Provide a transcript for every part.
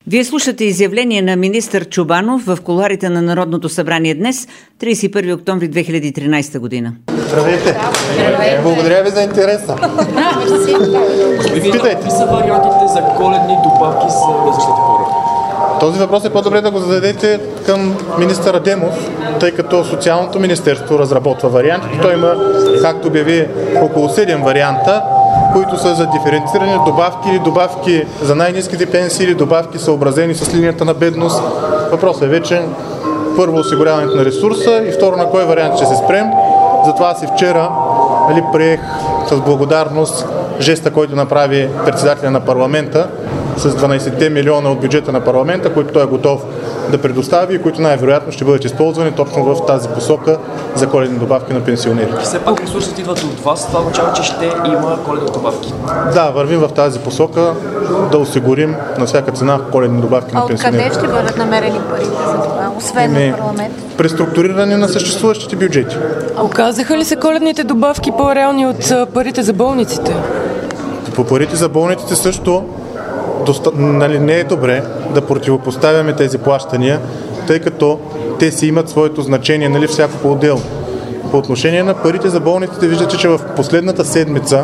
Вие слушате изявление на министър Чобанов в кулоарите на Народното събрание днес, 31 октомври 2013 година. Здравейте! Благодаря ви за интереса. Питайте. Какви са вариантите за коледни добавки за възрастните хора? Този въпрос е по-добре да го зададете към министър Адемов, тъй като Социалното министерство разработва варианти. Той има, както обяви, около 7 варианта, които са за диференцирани добавки или добавки за най-ниските пенсии или добавки съобразени с линията на бедност. Въпросът е вече първо осигуряването на ресурса и второ на кой вариант ще се спрем. Затова аз и вчера приех с благодарност жеста, който направи председателя на парламента с 12 милиона от бюджета на парламента, които той е готов да предостави и които най-вероятно ще бъдат използвани точно в тази посока за коледни добавки на пенсионерите. Все пак ресурсите идват от вас, това означава, че ще има коледни добавки. Да, вървим в тази посока да осигурим на всяка цена коледни добавки на пенсионерите. Къде ще бъдат намерени парите за това, освен от парламент? Преструктуриране на съществуващите бюджети. Оказаха ли се коледните добавки по-реални от парите за болниците? По парите за болниците също не е добре да противопоставяме тези плащания, тъй като те си имат своето значение, всяко по-отделно. По отношение на парите за болниците, виждате, че в последната седмица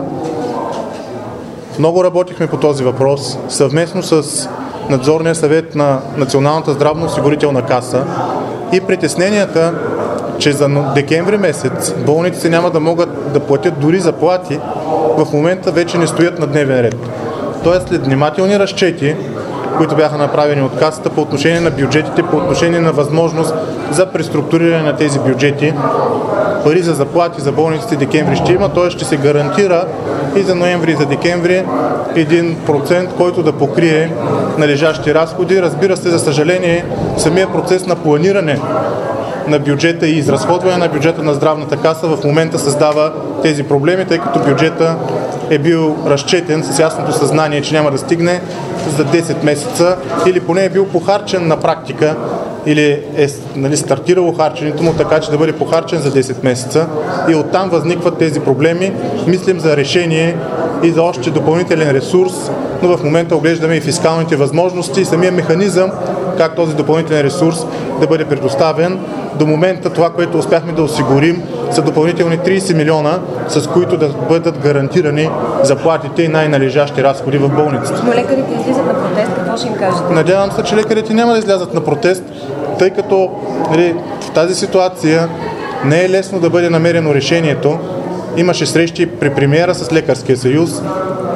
много работихме по този въпрос, съвместно с надзорния съвет на Националната здравноосигурителна каса и притесненията, че за декември месец болниците няма да могат да платят дори заплати, в момента вече не стоят на дневен ред. Тоест след внимателни разчети, които бяха направени от касата по отношение на бюджетите, по отношение на възможност за преструктуриране на тези бюджети, пари за заплати за болниците декември ще има, т.е. ще се гарантира и за ноември и за декември 1%, който да покрие належащи разходи. Разбира се, за съжаление, самия процес на планиране на бюджета и изразходване на бюджета на здравната каса в момента създава тези проблеми, тъй като бюджета е бил разчетен с ясното съзнание, че няма да стигне за 10 месеца или поне е бил похарчен на практика или е стартирало харченето му така, че да бъде похарчен за 10 месеца и оттам възникват тези проблеми. Мислим за решение и за още допълнителен ресурс, но в момента оглеждаме и фискалните възможности и самия механизъм как този допълнителен ресурс да бъде предоставен. До момента това, което успяхме да осигурим, са допълнителни 30 милиона, с които да бъдат гарантирани заплатите и най-належащи разходи в болниците. Но лекарите излизат на протест, какво ще им кажете? Надявам се, че лекарите няма да излязат на протест, тъй като в тази ситуация не е лесно да бъде намерено решението. Имаше срещи при премиера с Лекарския съюз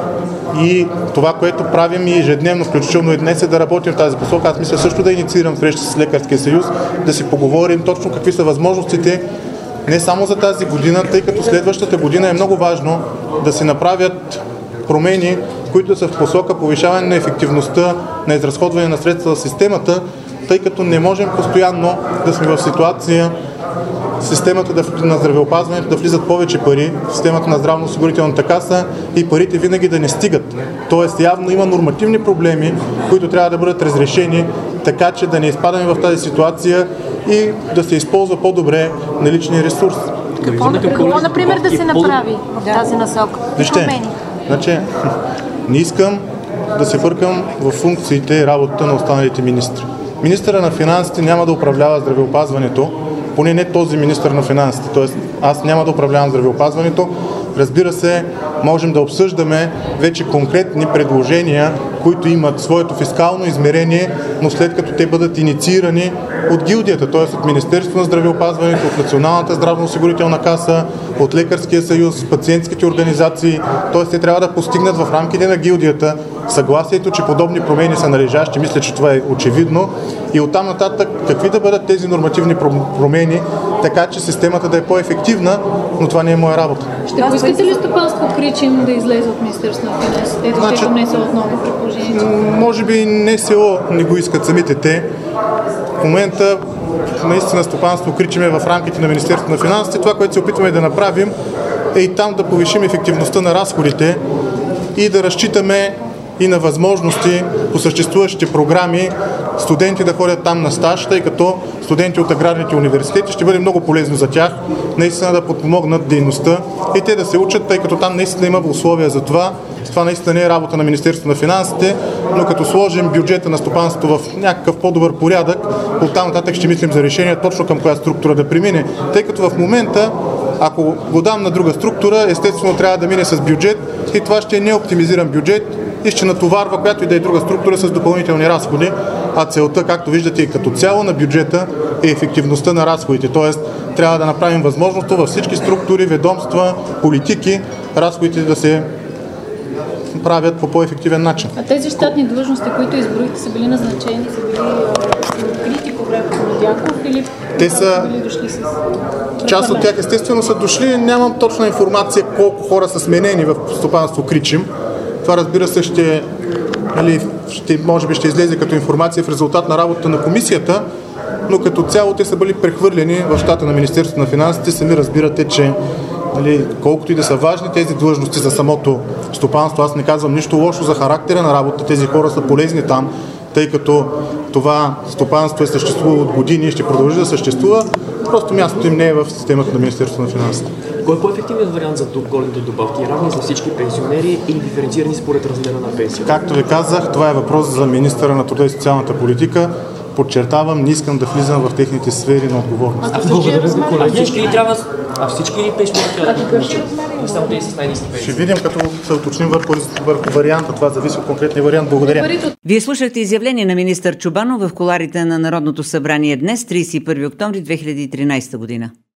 и това, което правим и ежедневно, включително и днес, е да работим в тази посока. Аз мисля също да инициирам среща с Лекарския съюз, да си поговорим точно какви са възможностите не само за тази година, тъй като следващата година е много важно да се направят промени, които са в посока повишаване на ефективността на изразходване на средства в системата, тъй като не можем постоянно да сме в ситуация системата на здравеопазването да влизат повече пари в системата на здравноосигурителната каса и парите винаги да не стигат. Тоест явно има нормативни проблеми, които трябва да бъдат разрешени, така че да не изпадаме в тази ситуация и да се използва по-добре наличния ресурс. Какво, например, да се направи в тази насока? Вижте, не искам да се бъркам в функциите и работата на останалите министри. Министъра на финансите няма да управлява здравеопазването, поне не този министър на финансите, т.е. аз няма да управлявам здравеопазването. Разбира се, можем да обсъждаме вече конкретни предложения, които имат своето фискално измерение, но след като те бъдат инициирани от гилдията, т.е. от Министерството на здравеопазването, от Националната здравноосигурителна каса, от Лекарския съюз, пациентските организации, т.е. те трябва да постигнат в рамките на гилдията съгласието, че подобни промени са належащи. Мисля, че това е очевидно. И оттам нататък какви да бъдат тези нормативни промени, така че системата да е по-ефективна, но това не е моя работа. Ще поискате ли стопанство Кричим да излезе от Министерството на финансите? Ето ще внесе отново предположението. Може би НСО не го искат самите те. В момента наистина стопанство Кричим е в рамките на Министерството на финансите. Това, което се опитваме да направим, е и там да повишим ефективността на разходите и да разчитаме и на възможности по съществуващите програми студенти да ходят там на стаж, тъй като студенти от аграрните университети ще бъде много полезно за тях наистина да подпомогнат дейността и те да се учат, тъй като там наистина има условия за това. това наистина не е работа на Министерството на финансите, но като сложим бюджета на стопанството в някакъв по-добър порядък, оттам нататък ще мислим за решение точно към коя структура да премине, тъй като в момента, ако го дам на друга структура, естествено трябва да мине с бюджет и това ще е неоптимизиран бюджет и ще натоварва която и да е друга структура с допълнителни разходи, а целта, както виждате и като цяло на бюджета, е ефективността на разходите, т.е. трябва да направим възможното във всички структури, ведомства, политики, разходите да се правят по по-ефективен начин. А тези щатни длъжности, които изброихте, са били назначени, са били открити по времето на Дянков или те са били дошли с... Част от тях естествено са дошли. Нямам точна информация колко хора са сменени в стопанство Кричим. Това, разбира се, може би ще излезе като информация в резултат на работата на комисията, но като цяло те са били прехвърлени в щата на Министерството на финансите. Сами разбирате, че колкото и да са важни тези длъжности за самото стопанство, аз не казвам нищо лошо за характера на работа, тези хора са полезни там, тъй като това стопанство е съществувало от години и ще продължи да съществува, просто мястото им не е в системата на Министерството на финансите. Кой е по-ефективният вариант за големите добавки? Равни за всички пенсионери или диференцирани според размера на пенсията? Както ви казах, това е въпрос за министъра на труда и социалната политика. Подчертавам, не искам да влизам в техните сфери на отговорност. А всички ли пенсионери трябва да получат? Не само тези с най-ниски пенсии. Ще видим, като се уточним върху варианта. Това зависи от конкретния вариант. Благодаря. Вие слушахте изявление на министър Чобанов в кулоарите на Народното събрание днес, 31 октомври 2013 година.